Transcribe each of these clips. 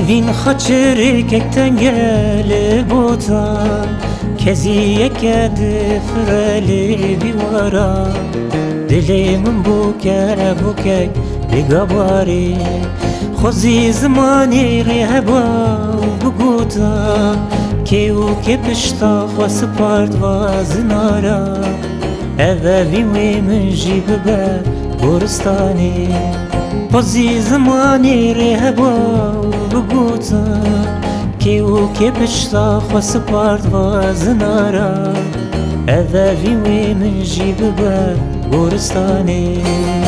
وین خاچر کتنگل بوتا کزی یکد فرلی بیوارا دلی من بوکه بگواری خوزی زمانی ریحبا بگوتا کیو که پشتا خواست پارد و زنارا اوه وی من جی ببه گورستانی خوزی زمانی ریحبا بگوتا کیو که پشتا خواست پارد و زنارا اوه وی من جی ببه گورستانی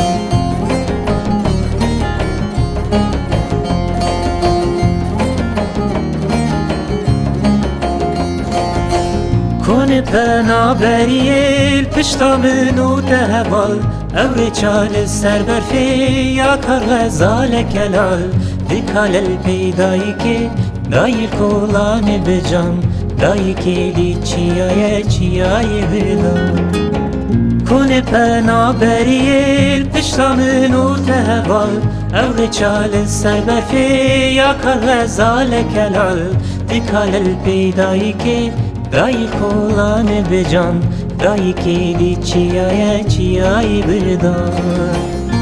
کن پنا بریل پشتا منو تهوال اوری چال سر برفی یا کار غزال کلال دیکال الپیدایی که دایی کولان بجام دایی کلی چیای بدام کن پنا بریل پشتا منو تهوال اوری چال سر برفی یا کار غزال کلال دیکال الپیدایی که دایی کولان بجان دایی کلی چیای بدار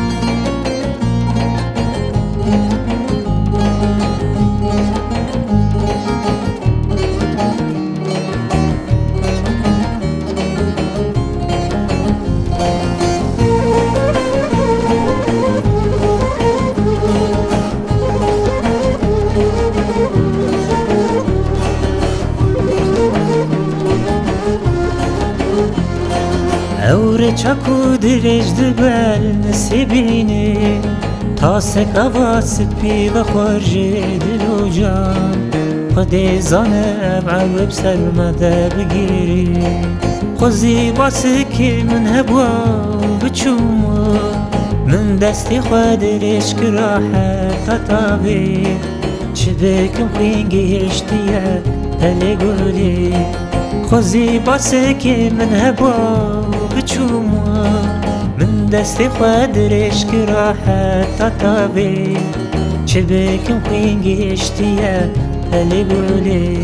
اور چاکو درج دبل نسیبینی تاسک آواز پی و خورج دلو جان خودی زانه عوب سرمده بگیری خوزی باسکی من هبوا بچومو من دستی خودش که راحت تابی چه بکم خوینگی اشتیه هلی گولی خوزی باسکی من هبوا بچوما من دستی خودش که راحت تابی چه بکم خوینگی اشتیه هلی گولی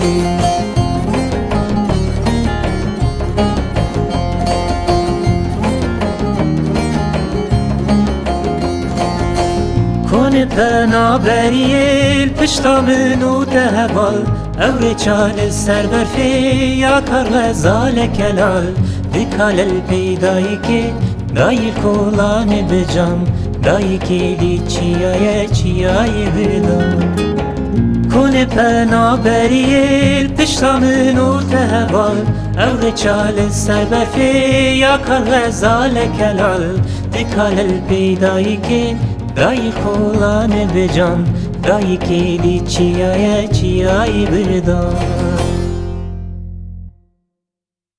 کن پنا بریل پشتا منو تهوال اوری چال سر برفی یا کار غزال کلال دیکال الپیدایی که دایی کولان بجام دایی کلی چیای بدام کن پنا بریل پشتا منو تهوال اوری چال سر برفی یا کار غزال کلال دیکال الپیدایی که دایی کولان بجام دایی کلی چیای بدام